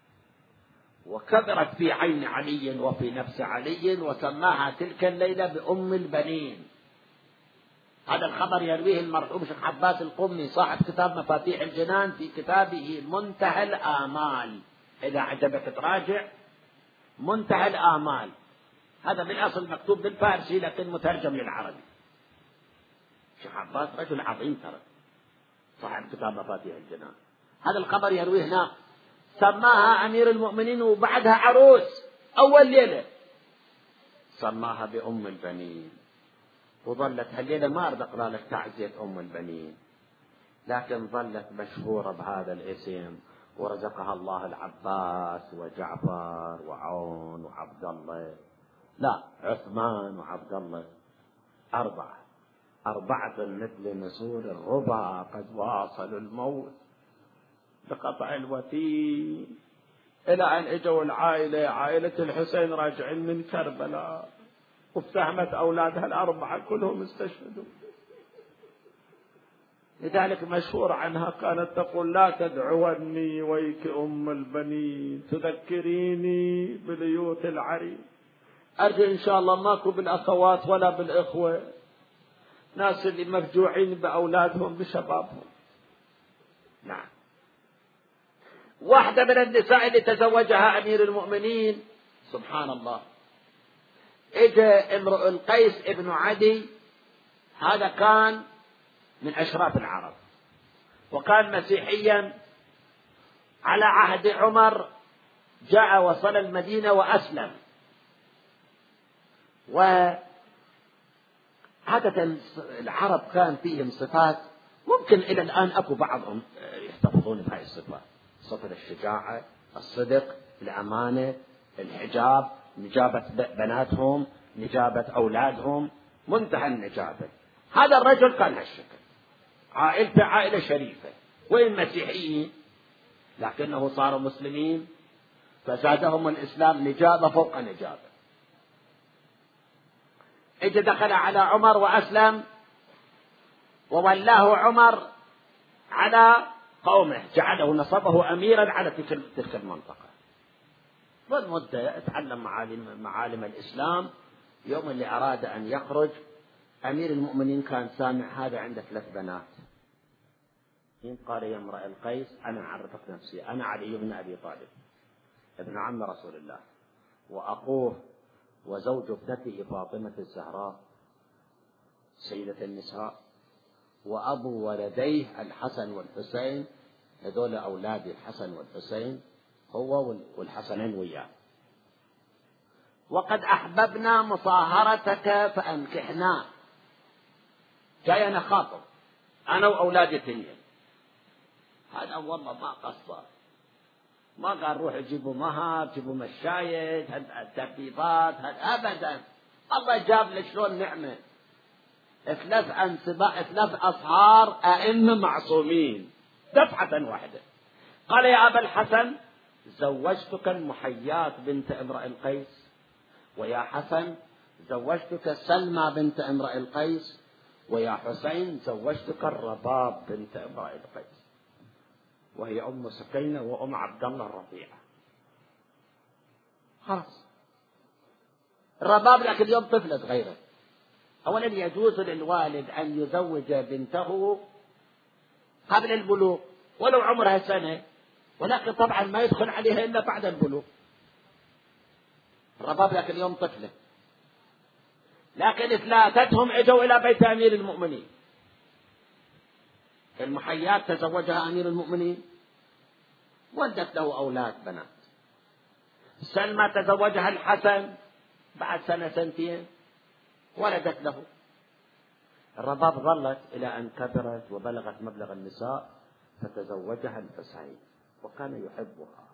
وكبرت في عين علي وفي نفس علي، وسماها تلك الليلة بأم البنين. هذا الخبر يرويه المرحوم شيخ عباس القمي صاحب كتاب مفاتيح الجنان في كتابه منتهى الآمال، إذا عجبك تراجع منتهى الآمال. هذا بالأصل مكتوب بالفارسي لكن مترجم للعربي. شيخ عباس رجل عظيم ترى، صاحب كتاب مفاتيح الجنان. هذا الخبر يرويه هناك، سماها أمير المؤمنين وبعدها عروس أول ليلة سماها بأم البنين. وظلت هالليلة ما أريد أقرأ لك تعزية أم البنين، لكن ظلت مشهورة بهذا الاسم، ورزقها الله العباس وجعفر وعون وعبد الله، لا عثمان وعبد الله، أربعة أربعة مثل نسور الربا قد واصلوا الموت بقطع الوتين، إلى أن إجوا العائلة، عائلة الحسين راجعين من كربلاء، وافتهمت أولادها الأربعة كلهم استشهدوا. لذلك مشهور عنها كانت تقول: لا تدعوني ويك أم البنين، تذكريني بليوت العريس. أرجو إن شاء الله ماكو بالأخوات ولا بالإخوة ناس اللي مفجوعين بأولادهم بشبابهم، نعم. واحدة من النساء اللي تزوجها أمير المؤمنين سبحان الله، إجا امرؤ القيس ابن عدي، هذا كان من أشراف العرب وكان مسيحيا على عهد عمر، جاء وصل المدينة وأسلم. وعادة العرب كان فيهم صفات ممكن إلى الآن أكو بعضهم يحتفظون بهذه الصفات، صفة الشجاعة، الصدق، الأمانة، الحجاب، نجابة بناتهم، نجابة أولادهم، منتهى النجابة. هذا الرجل كان هالشكل، عائلته عائلة شريفة وين مسيحيين، لكنه صاروا مسلمين فزادهم الإسلام نجابة فوق نجابة. اجى دخل على عمر وأسلم، وولاه عمر على قومه، جعله نصبه أميرا على تلك المنطقة. والمدة يتعلم معالم, معالم الإسلام. يوم اللي أراد أن يخرج أمير المؤمنين كان سامع هذا عنده ثلاث بنات. قال يا امرأ القيس أنا أعرفك نفسي، أنا علي بن أبي طالب ابن عم رسول الله، وأخوه وزوج ابنته فاطمة الزهراء سيدة النساء، وأبو ولديه الحسن والحسين، هذول أولاد الحسن والحسين، هو والحسنين وياه. وقد أحببنا مصاهرتك فأنكحنا. جاي أنا خاطب أنا وأولادي اثنين. هذا والله ما قصر، ما قال روح جيبوا مهر، جيبوا مشايد، الترتيبات، أبدا. الله جاب لك شلون نعمة، ثلاث أنسباء، ثلاث أصهار أئمة معصومين دفعة واحدة. قال يا أبا الحسن زوجتك المحيات بنت امرئ القيس، ويا حسن زوجتك سلمى بنت امرئ القيس، ويا حسين زوجتك الرباب بنت امرئ القيس، وهي أم سكينة وأم عبد الله الرفيع. خلاص الرباب لكن اليوم طفلة صغيرة. أولا يجوز للوالد أن يزوج بنته قبل البلوغ ولو عمرها سنة، ولكن طبعا ما يدخل عليها إلا بعد البلوغ. الرباب لكن اليوم طفلة. لكن ثلاثتهم اجوا إلى بيت أمير المؤمنين. المحيات تزوجها أمير المؤمنين، ولدت له أولاد بنات. سلمى تزوجها الحسن، بعد سنة سنتين ولدت له. الرباب ظلت إلى أن كبرت وبلغت مبلغ النساء فتزوجها الحسين، وكان يحبها،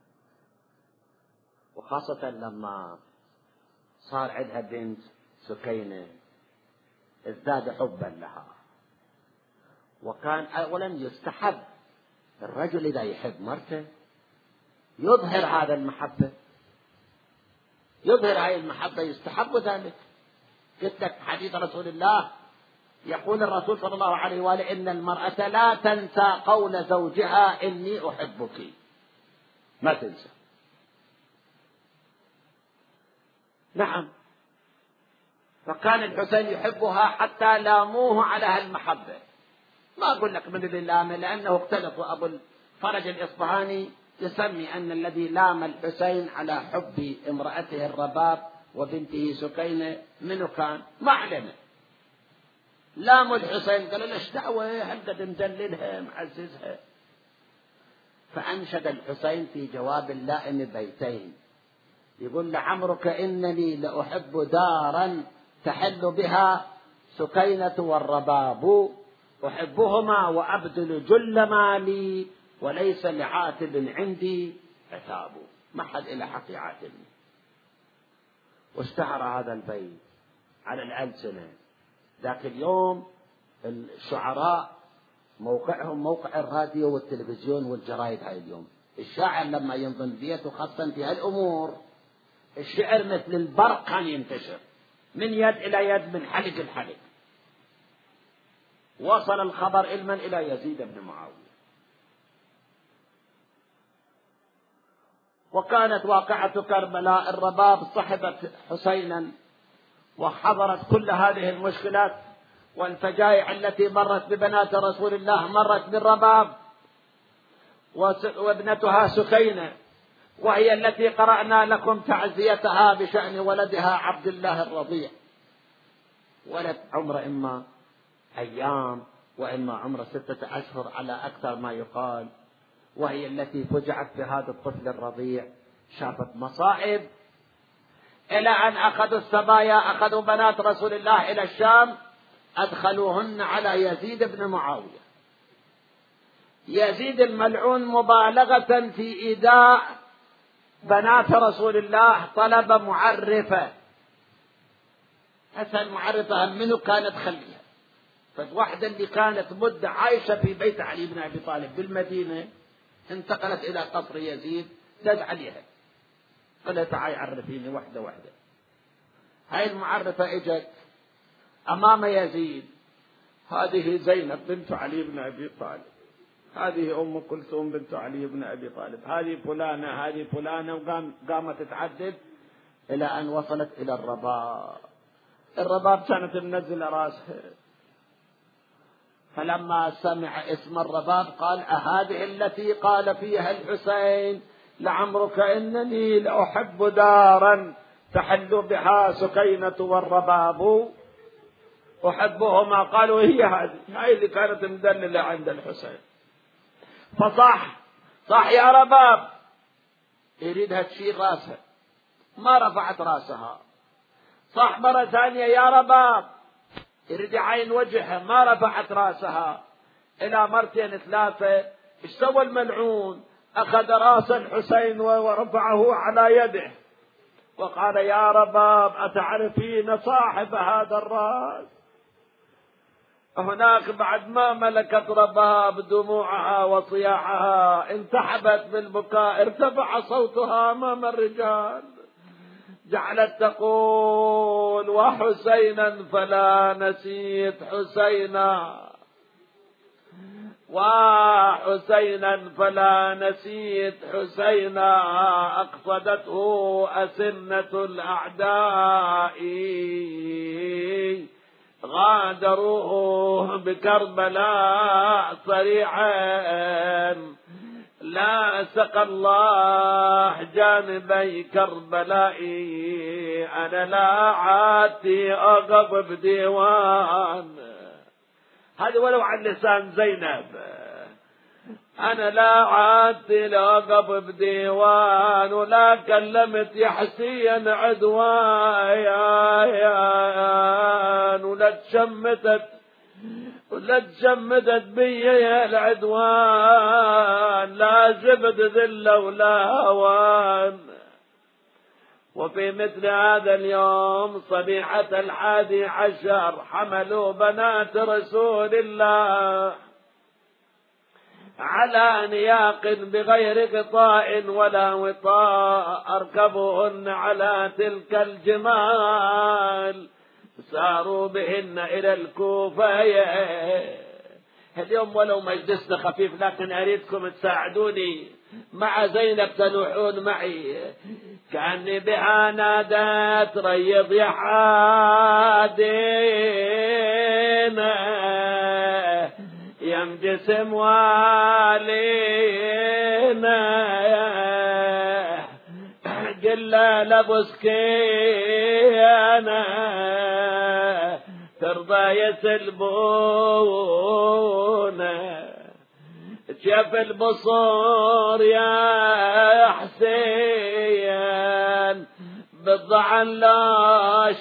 وخاصة لما صار عندها بنت سكينة ازداد حبا لها. وكان أولا يستحب الرجل إذا يحب مرته يظهر هذا المحبة، يظهر هذه المحبة، يستحب ذلك. قلت لك حديث رسول الله، يقول الرسول صلى الله عليه وآله إن المرأة لا تنسى قول زوجها إني أحبك، ما تنسى. نعم. فكان الحسين يحبها حتى لاموه على هالمحبة. ما أقول لك من اللي لامه، لأنه اختلف. أبو الفرج الإصفهاني يسمي أن الذي لام الحسين على حب امرأته الرباب وبنته سكينة منه كان ما علمه. لاموا الحسين قالوا ليش دعوة، هل قد مدللها معززها. فأنشد الحسين في جواب اللائم بيتين، يقول لعمرك إنني لأحب دارا تحل بها سكينة والرباب، أحبهما وأبذل جل مالي وليس لعاتب عندي عتاب. ما حد إلى حق عاتب. واشتهر هذا البيت على الألسنة. ذاك اليوم الشعراء موقعهم موقع الراديو والتلفزيون والجرايد. هاي اليوم الشاعر لما ينظم بيته خاصة في هالأمور، الشعر مثل البرق كان ينتشر من يد إلى يد، من حلق الحلق. وصل الخبر علما إلى يزيد بن معاوية. وكانت واقعة كربلاء الرباب صحبت حسينا وحضرت كل هذه المشكلات والفجائع التي مرت ببنات رسول الله، مرت بالرباب. وابنتها سكينة، وهي التي قرأنا لكم تعزيتها بشأن ولدها عبد الله الرضيع، ولد عمره إما أيام وإما عمره ستة أشهر على أكثر ما يقال، وهي التي فجعت بهذا الطفل الرضيع. شافت مصائب إلى أن أخذوا السبايا، أخذوا بنات رسول الله إلى الشام، أدخلوهن على يزيد بن معاوية. يزيد الملعون مبالغة في إيذاء بنات رسول الله طلب معرفة. أسأل معرفة منه كانت خليها، فالوحدة اللي كانت مدة عايشة في بيت علي بن أبي طالب بالمدينة انتقلت إلى قصر يزيد، دز عليها قالت تعالي عرفيني وحدة وحدة. هاي المعرفة اجت أمام يزيد، هذه زينب بنت علي بن أبي طالب، هذه أم كلثوم بنت علي بن أبي طالب، هذه فلانة هذه فلانة، وقام قامت تتعدد إلى أن وصلت إلى الرباب. الرباب كانت منزلة راسها، فلما سمع اسم الرباب قال أهذه التي قال فيها الحسين لعمرك إنني لأحب دارا تحل بها سكينة والرباب أحبهما. قالوا هي هذه، هاي اللي كانت مدللة عند الحسين. فصح صح يا رباب، يريدها تشيل راسها، ما رفعت راسها. صح مرة ثانية يا رباب، يريد عين وجهها، ما رفعت راسها. إلى مرتين ثلاثة ايش سوى الملعون؟ أخذ راس الحسين ورفعه على يده وقال يا رباب أتعرفين صاحب هذا الراس؟ هناك بعد ما ملكت رباب دموعها وصياحها انسحبت بالبكاء، ارتفع صوتها أمام الرجال، جعلت تقول وحسينا فلا نسيت حسينا، وحسينا فلا نسيت حسينا، أقصدته أسنة الأعداء غادروه بكربلاء صريعا، لا سقى الله جانبي كربلاء، أنا لا عادي أقف بديوان. هذا ولو عن لسان زينب، أنا لا عادي لأقف بديوان، ولا كلمت يحسين عدوان، ولا تشمتت ولا تشمتت بي العدوان، لا زبد ذل ولا هوان. وفي مثل هذا اليوم صبيحة الحادي عشر حملوا بنات رسول الله على نياق بغير غطاء ولا وطاء، أركبوهن على تلك الجمال، ساروا بهن إلى الكوفة. اليوم ولو مجلسنا خفيف، لكن أريدكم تساعدوني مع زينب تنوحون معي. كأني بها نادت ريض يا حادينا يم جسم والينا، قل لبسكينا ترضى يسلبونا، شاف البصور يا حسين بالضعن لا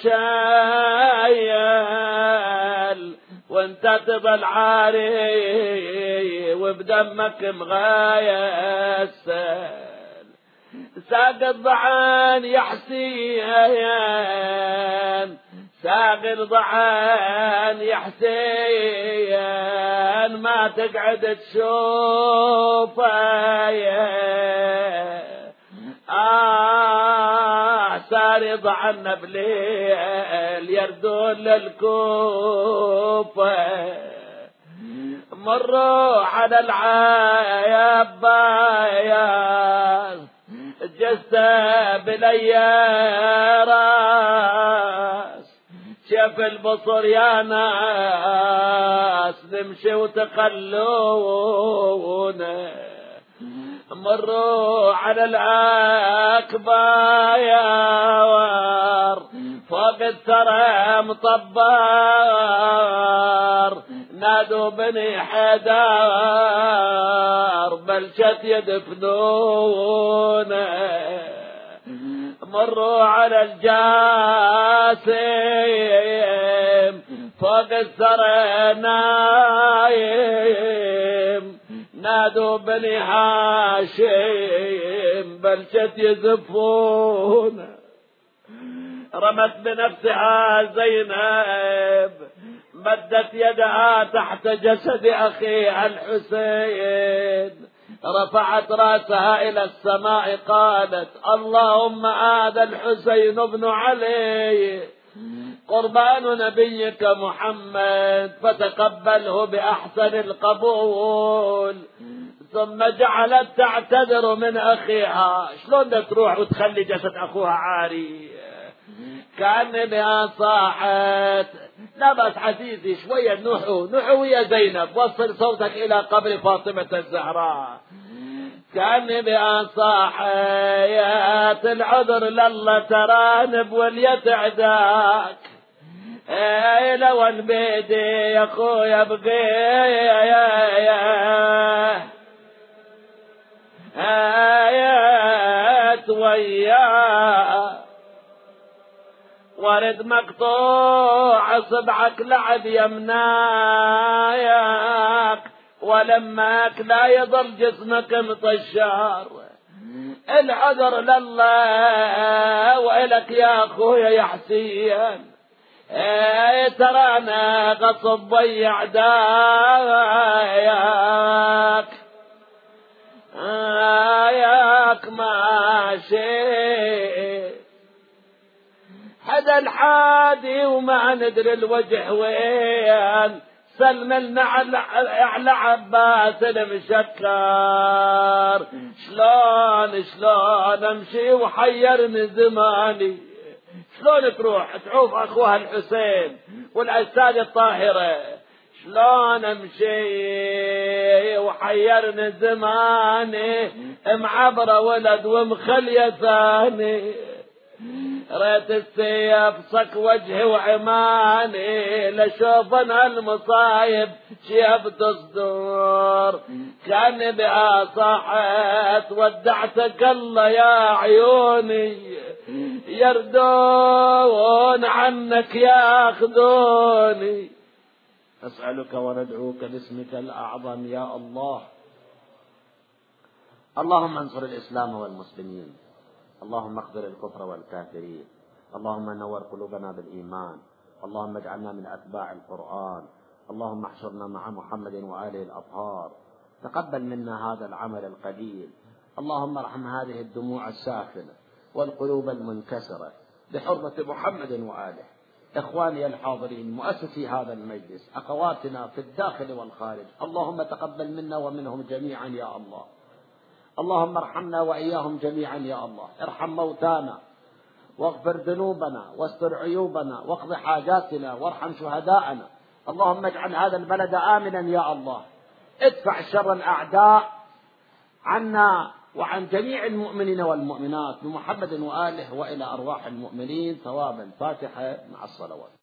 شايل، وانت تظل عاري وبدمك مغايسل، ساق الضعان يا حسين، ساق الضعان يا حسين، ما تقعد تشوفه. آه ساري ضعنا بليل يردون للكوفة، مروا على العيابايا جسة بالأيراس، شاف البصر يا ناس نمشي وتخلونا، مروا على الأكبار فوق الثرى مطبار نادوا بني حدار بلشت يدفنونه. مروا على الجاسم فوق الثرى نايم نادوا بني هاشم بلشت يزفونه. رمت بنفسها زينب مدت يدها تحت جسد أخيها الحسين رفعت رأسها إلى السماء قالت اللهم هذا الحسين بن علي قربان نبيك محمد فتقبله بأحسن القبول. ثم جعلت تعتذر من أخيها. شلون تروح وتخلي جسد أخوها عاري؟ كأن بها صاحت لا بس عزيزي شوية نحو نحو يا زينب وصل صوتك إلى قبر فاطمة الزهراء. كأن بها صاحت العذر لله ترانب واليتعداك اي لو البيدي يا اخويا بقيت وياه ورد مقطوع صبعك لعب يمنايك ولماك لا يضل جسمك مطشار. العذر لله وإلك يا أخويا يا حسين ايه ترانا غصب ضيع داياك آياك ماشي حدا الحادي وما ندري الوجه وين. سلمنا على عباس المشكر شلون شلون امشي وحيرني زماني. شلون تروح تعوف اخوها الحسين والاجساد الطاهره شلون امشي وحيرني زماني معبره ولد ومخليه ثاني. ريت السيف صك وجهي وعماني لشوفنا المصايب شيف تصدر. كان بها صاحت ودعتك الله يا عيوني يردون عنك ياخذوني. أسألك وندعوك باسمك الأعظم يا الله. اللهم انصر الإسلام والمسلمين. اللهم اخبر الكفر والكافرين. اللهم نور قلوبنا بالإيمان. اللهم اجعلنا من أتباع القرآن. اللهم احشرنا مع محمد وآله الأطهار. تقبل منا هذا العمل القليل. اللهم ارحم هذه الدموع الساخنة والقلوب المنكسرة بحرمة محمد وآله. إخواني الحاضرين مؤسسي هذا المجلس أخواتنا في الداخل والخارج اللهم تقبل منا ومنهم جميعا يا الله. اللهم ارحمنا وإياهم جميعا يا الله. ارحم موتانا واغفر ذنوبنا واستر عيوبنا واقض حاجاتنا وارحم شهداءنا. اللهم اجعل هذا البلد آمنا يا الله. ادفع شر الأعداء عنا وعن جميع المؤمنين والمؤمنات بمحمد وآله وإلى أرواح المؤمنين ثوابا. فاتحة مع الصلوات.